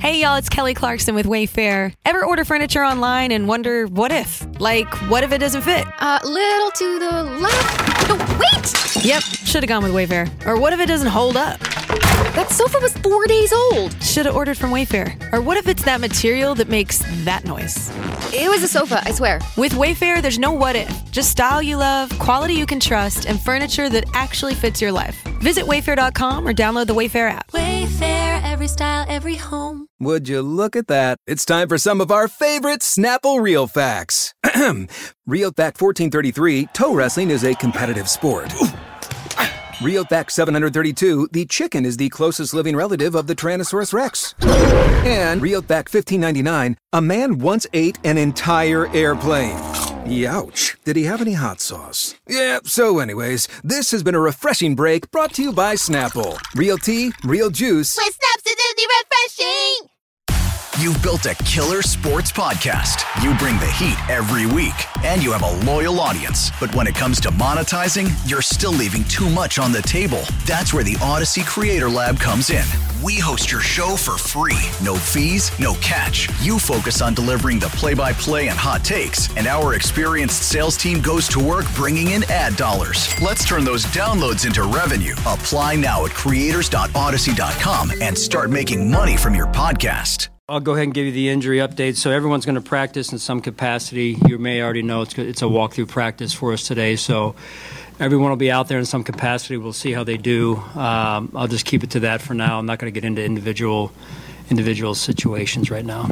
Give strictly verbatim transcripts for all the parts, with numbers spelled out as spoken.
Hey y'all, it's Kelly Clarkson with Wayfair. Ever order furniture online and wonder what if? Like, what if it doesn't fit? A uh, little to the left. No, wait! Yep, should have gone with Wayfair. Or what if it doesn't hold up? That sofa was four days old. Should have ordered from Wayfair. Or what if it's that material that makes that noise? It was a sofa, I swear. With Wayfair, there's no what if. Just style you love, quality you can trust, and furniture that actually fits your life. Visit wayfair dot com or download the Wayfair app. Wayfair, every style, every home. Would you look at that? It's time for some of our favorite Snapple Real Facts. Real Fact fourteen thirty-three, toe wrestling is a competitive sport. Real Fact seven hundred thirty-two, the chicken is the closest living relative of the Tyrannosaurus Rex. And Real Fact fifteen ninety-nine, a man once ate an entire airplane. Youch. Did he have any hot sauce? Yeah, so anyways, this has been a refreshing break brought to you by Snapple. Real tea, real juice. With Snaps, it's refreshing! You've built a killer sports podcast. You bring the heat every week, and you have a loyal audience. But when it comes to monetizing, you're still leaving too much on the table. That's where the Odyssey Creator Lab comes in. We host your show for free. No fees, no catch. You focus on delivering the play-by-play and hot takes, and our experienced sales team goes to work bringing in ad dollars. Let's turn those downloads into revenue. Apply now at creators dot odyssey dot com and start making money from your podcast. I'll go ahead and give you the injury update. So everyone's going to practice in some capacity. You may already know it's it's a walkthrough practice for us today. So everyone will be out there in some capacity. We'll see how they do. Um, I'll just keep it to that for now. I'm not going to get into individual individual situations right now.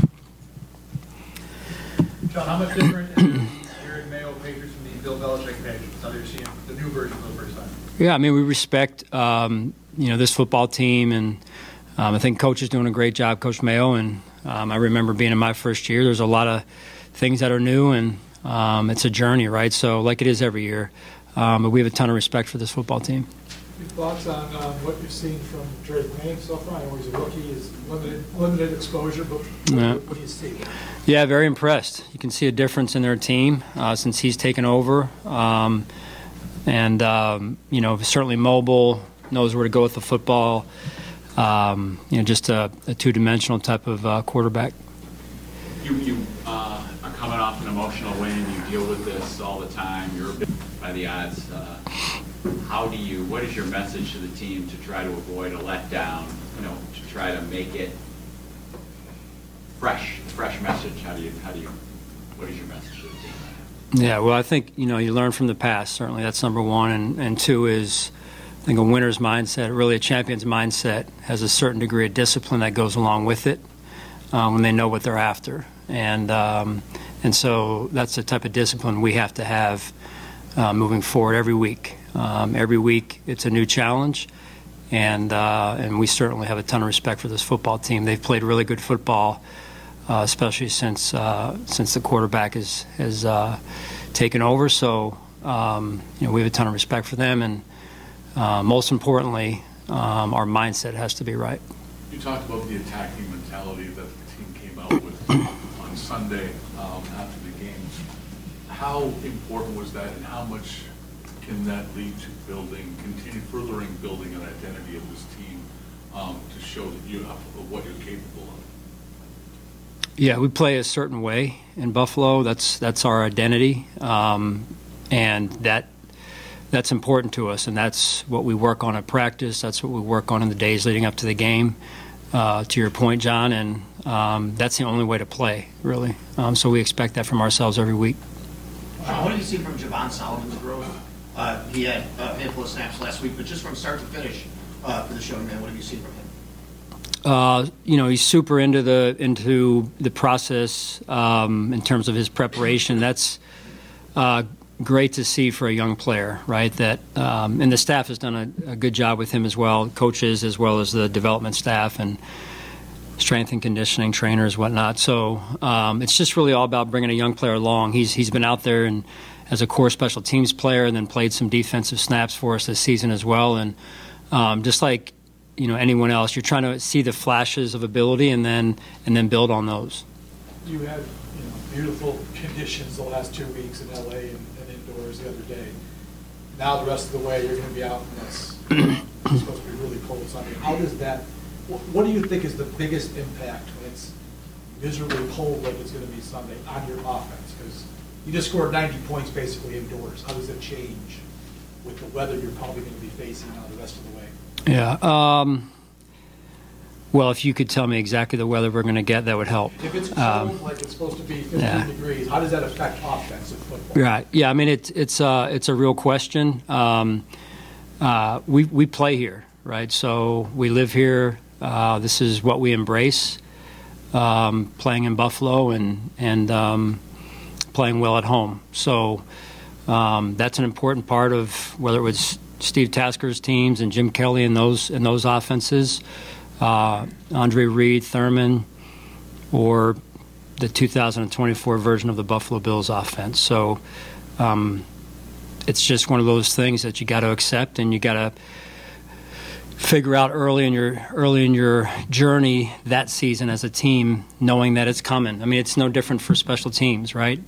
John, how much different is here in Mayo Patriots from the Bill Belichick Patriots? Now that you're seeing the new version for the first time. Yeah, I mean, we respect um, you know this football team, and Um, I think Coach is doing a great job, Coach Mayo, and um, I remember being in my first year. There's a lot of things that are new, and um, it's a journey, right? So like it is every year. Um, but we have a ton of respect for this football team. Your thoughts on um, what you've seen from Drake May so far? I know he's a rookie, he's limited, limited exposure, but yeah. what do you see? Yeah, very impressed. You can see a difference in their team uh, since he's taken over. Um, and, um, you know, certainly mobile, knows where to go with the football. Um, you know, just a, a two-dimensional type of uh, quarterback. You, you uh, are coming off an emotional win. You deal with this all the time. You're by the odds. Uh, how do you? What is your message to the team to try to avoid a letdown? You know, to try to make it fresh, fresh message. How do you? How do you? What is your message to the team? Yeah, well, I think you know you learn from the past. Certainly, that's number one, and and two is. I think a winner's mindset, really a champion's mindset, has a certain degree of discipline that goes along with it um, when they know what they're after. And um, and so that's the type of discipline we have to have uh, moving forward every week. Um, every week it's a new challenge, and uh, and we certainly have a ton of respect for this football team. They've played really good football, uh, especially since uh, since the quarterback has, has uh, taken over. So um, you know we have a ton of respect for them, and Uh, most importantly, um, our mindset has to be right. You talked about the attacking mentality that the team came out with on Sunday um, after the game. How important was that, and how much can that lead to building, continue furthering building an identity of this team um, to show that you have what you're capable of? Yeah, we play a certain way in Buffalo. That's that's our identity, um, and that. That's important to us, and that's what we work on at practice. That's what we work on in the days leading up to the game, uh, to your point, John, and um, that's the only way to play, really. Um, so we expect that from ourselves every week. John, what did you see from Javon Solomon's growth? Uh, he had a handful of snaps last week, but just from start to finish uh, for the show, man, what have you seen from him? Uh, you know, he's super into the into the process um, in terms of his preparation. That's uh, great to see for a young player, right? That um, and the staff has done a, a good job with him as well, coaches as well as the development staff and strength and conditioning trainers, whatnot. So um, it's just really all about bringing a young player along. He's he's been out there and as a core special teams player, and then played some defensive snaps for us this season as well. And um, just like you know anyone else, you're trying to see the flashes of ability and then and then build on those. You had you know beautiful conditions the last two weeks in L A and, and indoors the other day. Now the rest of the way you're going to be out in this. It's supposed to be really cold Sunday. How does that wh- what do you think is the biggest impact when it's miserably cold like it's going to be Sunday on your offense? Because you just scored ninety points basically indoors. How does it change with the weather you're probably going to be facing now the rest of the way? Yeah. Um, well, if you could tell me exactly the weather we're going to get, that would help. If it's cold, um, like it's supposed to be fifteen yeah. degrees, how does that affect offensive football? Right. Yeah. I mean, it's it's uh, it's a real question. Um, uh, we we play here, right? So we live here. Uh, this is what we embrace. Um, playing in Buffalo and and um, playing well at home. So um, that's an important part of whether it was Steve Tasker's teams and Jim Kelly and those and those offenses. Uh, Andre Reed, Thurman, or the two thousand twenty-four version of the Buffalo Bills offense. So um, it's just one of those things that you got to accept, and you got to figure out early in your early in your journey that season as a team, knowing that it's coming. I mean, it's no different for special teams, right?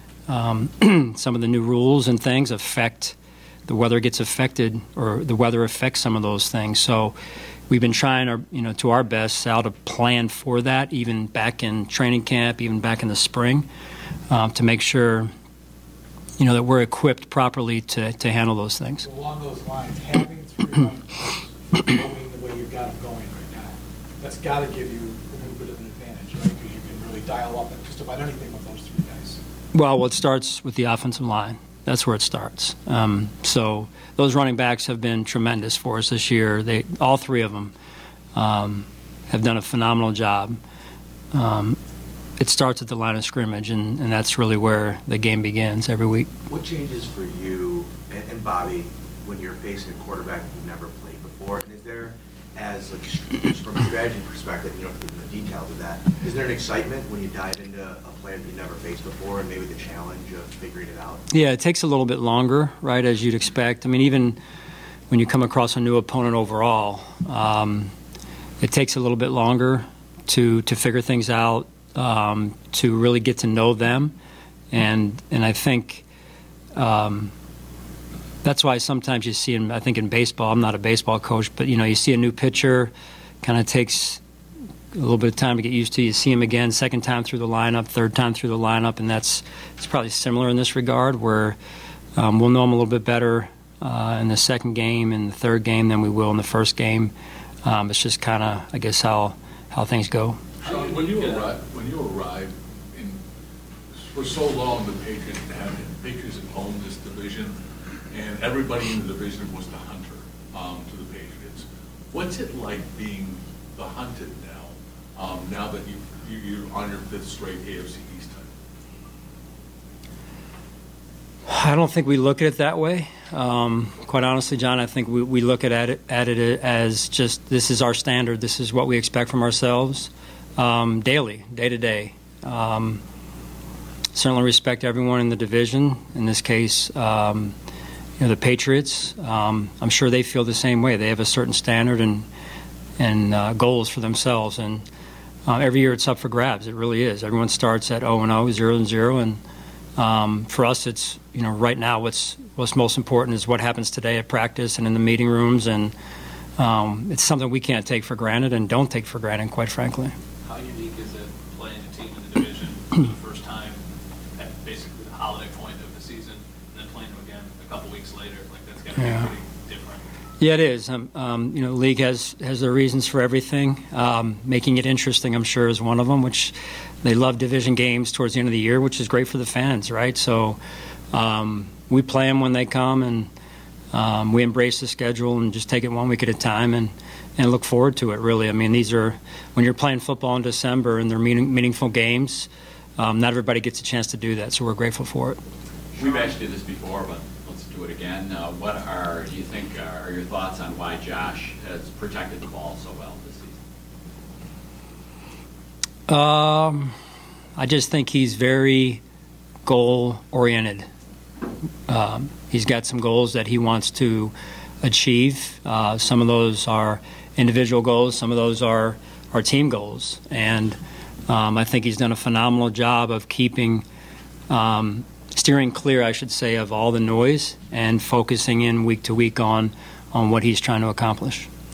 Um, some of the new rules and things affect the weather gets affected, or the weather affects some of those things. So we've been trying our, you know, to our best how to plan for that, even back in training camp, even back in the spring, um, to make sure, you know, that we're equipped properly to, to handle those things. So along those lines, having three running backs going the way you've got them going right now, that's got to give you a little bit of an advantage, right? Because you can really dial up just about anything with those three guys. Well, well, it starts with the offensive line. That's where it starts. Um, so those running backs have been tremendous for us this year. They, all three of them, um, have done a phenomenal job. Um, it starts at the line of scrimmage, and, and that's really where the game begins every week. What changes for you and, and Bobby when you're facing a quarterback you've never played before? And is there, as like, just from a strategy perspective, you don't have to get into the details of that, is there an excitement when you dive into a plan you've never faced before, and maybe the challenge of figuring it out? Yeah, it takes a little bit longer, right, as you'd expect. I mean, even when you come across a new opponent overall, um, it takes a little bit longer to to figure things out, um, to really get to know them. And and I think um, that's why sometimes you see, in, I think in baseball, I'm not a baseball coach, but, you know, you see a new pitcher, kind of takes a little bit of time to get used to. You see him again, second time through the lineup, third time through the lineup, and that's it's probably similar in this regard, where um, we'll know him a little bit better uh, in the second game and the third game than we will in the first game. Um, it's just kind of, I guess, how how things go. Sean, when you arrive, when you arrive in, for so long, the Patriots had Patriots had owned this division, and everybody in the division was the hunter um, to the Patriots. What's it like being the hunted now? Um, now that you, you, you're on your fifth straight A F C East title? I don't think we look at it that way. Um, quite honestly, John, I think we, we look at it, at it as just this is our standard. This is what we expect from ourselves um, daily, day to day. Um, certainly respect everyone in the division. In this case, um, you know, the Patriots. Um, I'm sure they feel the same way. They have a certain standard and and uh, goals for themselves, and uh, every year it's up for grabs. It really is. Everyone starts at oh and oh, zero and zero, and um, for us, it's, you know, right now what's what's most important is what happens today at practice and in the meeting rooms, and um, it's something we can't take for granted and don't take for granted, quite frankly. How unique is it playing a team in the division for the first time at basically the holiday point of the season, and then playing them again a couple weeks later? Like, that's got to Yeah. be pretty different. Yeah, it is. Um, um, you know, the league has, has their reasons for everything. Um, making it interesting, I'm sure, is one of them, which they love division games towards the end of the year, which is great for the fans, right? So um, we play them when they come, and um, we embrace the schedule and just take it one week at a time and, and look forward to it, really. I mean, these are, when you're playing football in December and they're meaning, meaningful games, um, not everybody gets a chance to do that, so we're grateful for it. We've actually did this before, but let's do it again. Uh, what are, do you think, uh, are your thoughts on why Josh has protected the ball so well this season? Um, I just think he's very goal-oriented. Um, he's got some goals that he wants to achieve. Uh, some of those are individual goals. Some of those are, are team goals. And um, I think he's done a phenomenal job of keeping um, steering clear, I should say, of all the noise and focusing in week to week on on what he's trying to accomplish. Sean,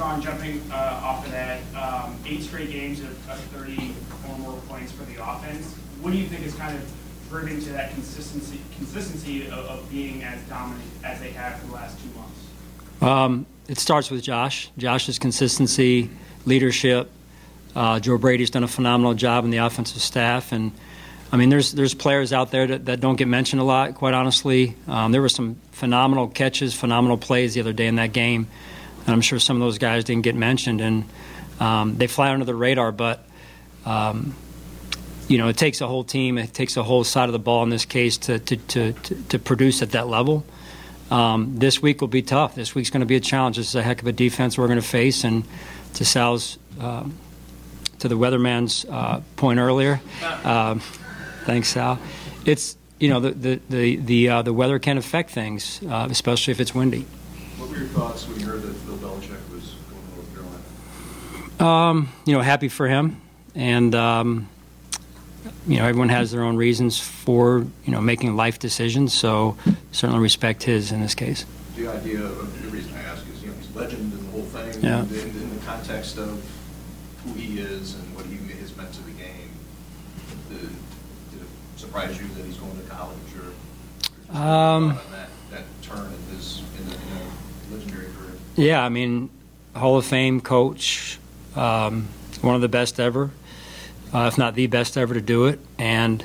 Sean, jumping uh, off of that, um, eight straight games of, of thirty or more points for the offense. What do you think is kind of driven to that consistency consistency of, of being as dominant as they have for the last two months? Um, it starts with Josh. Josh's consistency, leadership. Uh, Joe Brady's done a phenomenal job in the offensive staff, and I mean, there's there's players out there that, that don't get mentioned a lot, quite honestly. Um, there were some phenomenal catches, phenomenal plays the other day in that game, and I'm sure some of those guys didn't get mentioned, and um, they fly under the radar. But um, you know, it takes a whole team, it takes a whole side of the ball in this case to to to, to, to produce at that level. Um, this week will be tough. This week's going to be a challenge. This is a heck of a defense we're going to face, and to Sal's, uh, to the weatherman's uh, point earlier. Um, Thanks, Sal. It's, you know, the the the the, uh, the weather can affect things, uh, especially if it's windy. What were your thoughts when you heard that Bill Belichick was going to North Carolina? Um, you know, happy for him, and um, you know, everyone has their own reasons for you know making life decisions. So certainly respect his in this case. The idea of the reason I ask is, you know, he's a legend in the whole thing, yeah. and in, in the context of who he is and what he has meant to the game. The, surprise you that he's going to college, or um, that, that turn in his in a, in a legendary career? Yeah, I mean, Hall of Fame coach, um, one of the best ever, uh, if not the best ever to do it. And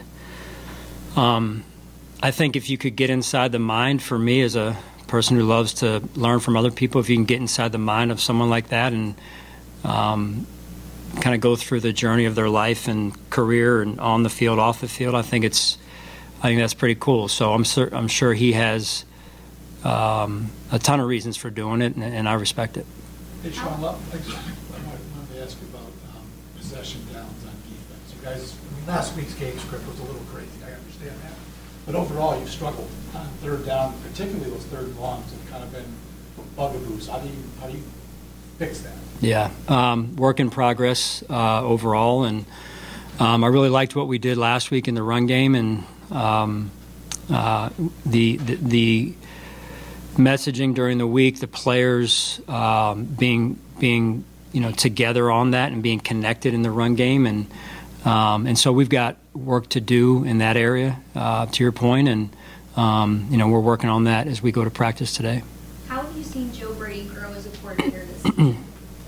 um, I think if you could get inside the mind, for me as a person who loves to learn from other people, if you can get inside the mind of someone like that and um, kind of go through the journey of their life and career and on the field, off the field, I think it's, I think that's pretty cool. So I'm sur- I'm sure he has um, a ton of reasons for doing it, and, and I respect it. Hey, Sean, I just wanted to ask you about um, possession downs on defense. You guys, I mean, last week's game script was a little crazy. I understand that, but overall, you've struggled on third down, particularly those third and longs have kind of been bugaboos. How do you how do you fix that? Yeah, um, work in progress uh, overall, and um, I really liked what we did last week in the run game, and um, uh, the, the the messaging during the week, the players um, being being you know together on that and being connected in the run game, and um, and so we've got work to do in that area. Uh, to your point, and um, you know we're working on that as we go to practice today. How have you seen Joe Brady grow as a coordinator this season?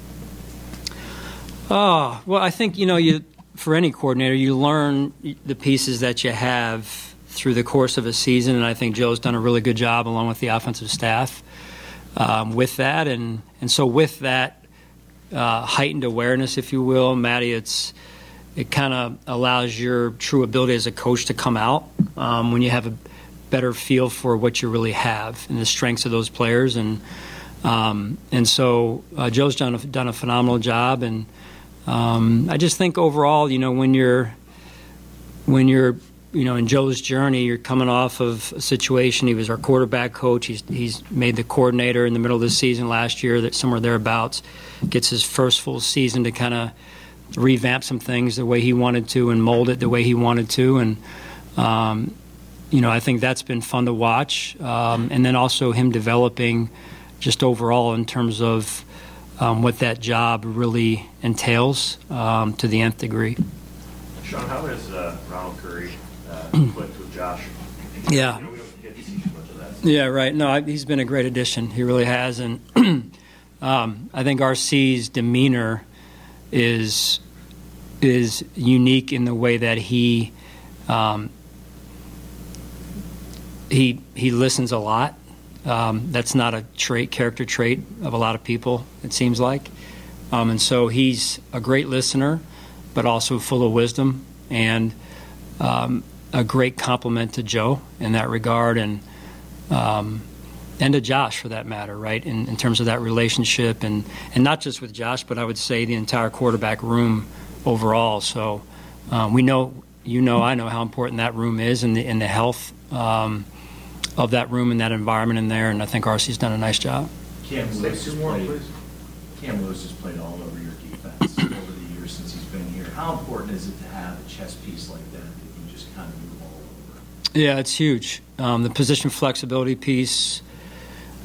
Oh, well, I think, you know, you for any coordinator, you learn the pieces that you have through the course of a season, and I think Joe's done a really good job along with the offensive staff um, with that. And, and so with that uh, heightened awareness, if you will, Maddie, it's it kind of allows your true ability as a coach to come out um, when you have a better feel for what you really have and the strengths of those players. And um, and so uh, Joe's done a, done a phenomenal job, and Um, I just think overall, you know, when you're, when you're, you know, in Joe's journey, you're coming off of a situation. He was our quarterback coach. He's he's made the coordinator in the middle of the season last year, that somewhere thereabouts, gets his first full season to kind of revamp some things the way he wanted to and mold it the way he wanted to. And, um, you know, I think that's been fun to watch. Um, and then also him developing just overall in terms of Um, what that job really entails um, to the nth degree. Sean, how has uh, Ronald Curry uh, clicked with Josh? Yeah. You know, we don't get to see too much of that. Yeah, right. No, I, he's been a great addition. He really has. And um, I think R C's demeanor is is unique in the way that he um, he he listens a lot. Um, that's not a trait, character trait of a lot of people, it seems like. Um, and so he's a great listener, but also full of wisdom, and um, a great compliment to Joe in that regard, and um, and to Josh for that matter, right, in, in terms of that relationship, and, and not just with Josh, but I would say the entire quarterback room overall. So um, we know, you know, I know how important that room is, and the, and the health um, of that room and that environment in there, and I think R C's done a nice job. Cam Lewis has played, Cam Lewis has played all over your defense over the years since he's been here. How important is it to have a chess piece like that that can just kind of move all over? Yeah, it's huge. Um, the position flexibility piece,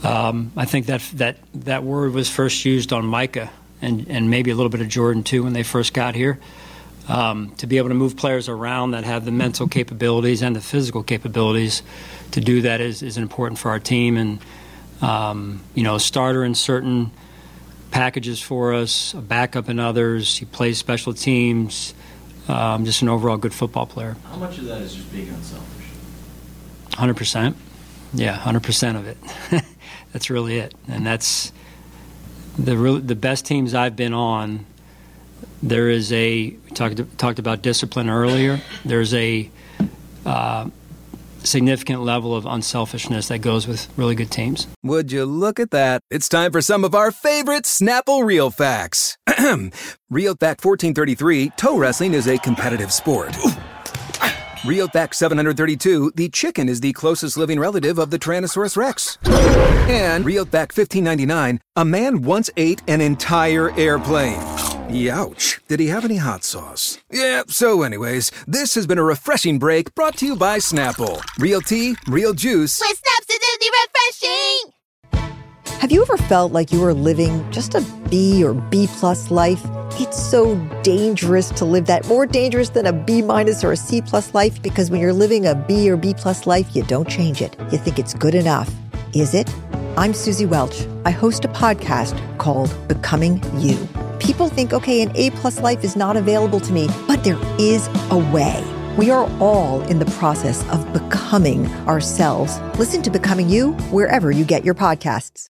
Um, I think that that that word was first used on Micah and, and maybe a little bit of Jordan too when they first got here. Um, to be able to move players around that have the mental capabilities and the physical capabilities to do that is, is important for our team. And, um, you know, a starter in certain packages for us, a backup in others. He plays special teams. Um, just an overall good football player. How much of that is just being unselfish? one hundred percent. Yeah, one hundred percent of it. That's really it. And that's the real, the best teams I've been on. There is a, we talked, talked about discipline earlier. There's a uh, significant level of unselfishness that goes with really good teams. Would you look at that? It's time for some of our favorite Snapple Real Facts. Real Fact fourteen thirty-three, toe wrestling is a competitive sport. Real Fact seven hundred thirty-two, the chicken is the closest living relative of the Tyrannosaurus Rex. And Real Fact fifteen ninety-nine, a man once ate an entire airplane. Youch. Did he have any hot sauce? Yeah, so anyways, this has been a refreshing break brought to you by Snapple. Real tea, real juice. With Snaps, it's refreshing! Have you ever felt like you were living just a B or B plus life? It's so dangerous to live that, more dangerous than a B minus or a C plus life, because when you're living a B or B plus life, you don't change it. You think it's good enough. Is it? I'm Susie Welch. I host a podcast called Becoming You. People think, okay, an A plus life is not available to me, but there is a way. We are all in the process of becoming ourselves. Listen to Becoming You wherever you get your podcasts.